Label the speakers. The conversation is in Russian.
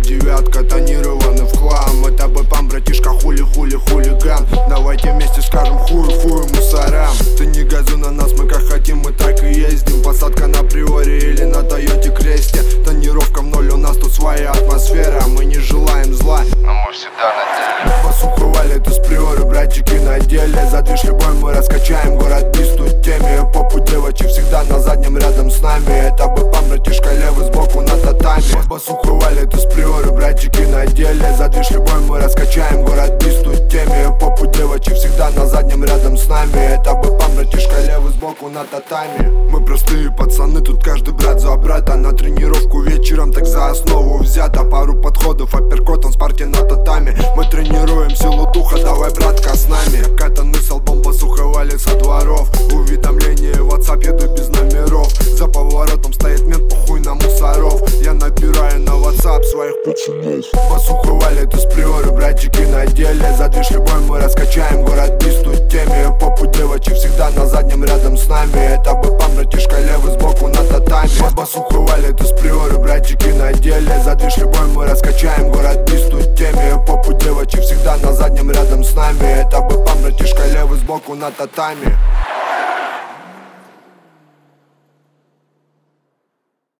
Speaker 1: девятка, тонированный в хлам. Это бэпам, братишка, хулиган. Давайте вместе скажем фу мусорам. Ты не газуй на нас, мы как хотим, мы так и ездим. Посадка на Приоре или на Тойоте Кресте. Тонировка в ноль, у нас тут своя атмосфера. Мы не желаем зла, но мы всегда на деле. Басуху валит из Приоры, братчики на деле. За движ любой мы раскачаем, город пистует теме. Попу девочек всегда на заднем рядом с нами. Это бэпам, братишка, левый сбоку на татами. Басуху валит из Приоры, братчики на деле. За движ любой мы раскачаем, город пистует теме. Попу девочек всегда на заднем рядом с нами. Это бэпам, братишка, левый сбоку на татами. Мы простые пацаны, тут каждый брат за брата. На тренировку вечером так за основу взято. Пару подходов, апперкотом с парки на татами. Мы тренируем силу духа, давай, братка, с нами. Катаны с албом, басуха валит со дворов. Уведомления в WhatsApp, еду без номеров. За поворотом стоит мент, похуй на мусоров. Я набираю на WhatsApp своих пацанов. Басуха валит из Приоры, братчики на деле. За движ любой мы раскачаем, город пистует теме. Попу девочек всегда на заднем рядом с нами. Это бэпам, братишка, левый сбоку на татами. Басуха валит из Приоры, братчики на деле. За движ любой мы раскачаем, город пистует теме. Попу девочек всегда на заднем рядом с нами. Это бэпам, братишка, левый сбоку на татами.